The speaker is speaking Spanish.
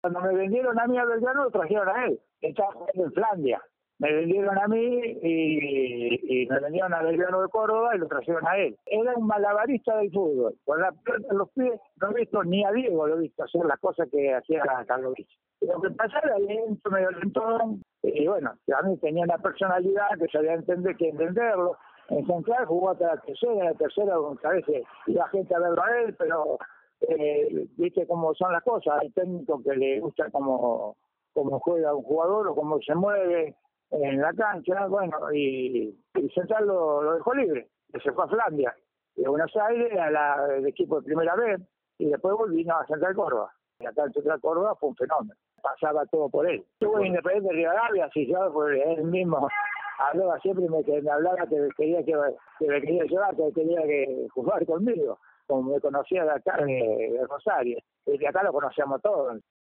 Cuando me vendieron a mí a Belgrano, lo trajeron a él. Estaba jugando en Flandia. Me vendieron a mí y me vendieron a Belgrano de Córdoba y lo trajeron a él. Era un malabarista del fútbol. Con la pelota en los pies no he visto ni a Diego, lo he visto hacer las cosas que hacía Carlovich. Lo que pasa era lento, medio lentón, y bueno, a mí tenía una personalidad que sabía entender que entenderlo. En Central jugó hasta la tercera a veces iba gente a verlo a él, pero viste cómo son las cosas. Hay técnicos que le gusta cómo juega un jugador o cómo se mueve en la cancha, bueno, y Central lo dejó libre, que se fue a Flandia, de Buenos Aires al equipo de primera vez, y después volvino a Central Córdoba. Y acá en Central Córdoba fue un fenómeno, pasaba todo por él. Estuvo en Independiente de Rivadavia, así yo, pues él mismo hablaba siempre, me hablaba que me quería llevar, que quería jugar conmigo, como me conocía de acá de Rosario, y de acá lo conocíamos todos.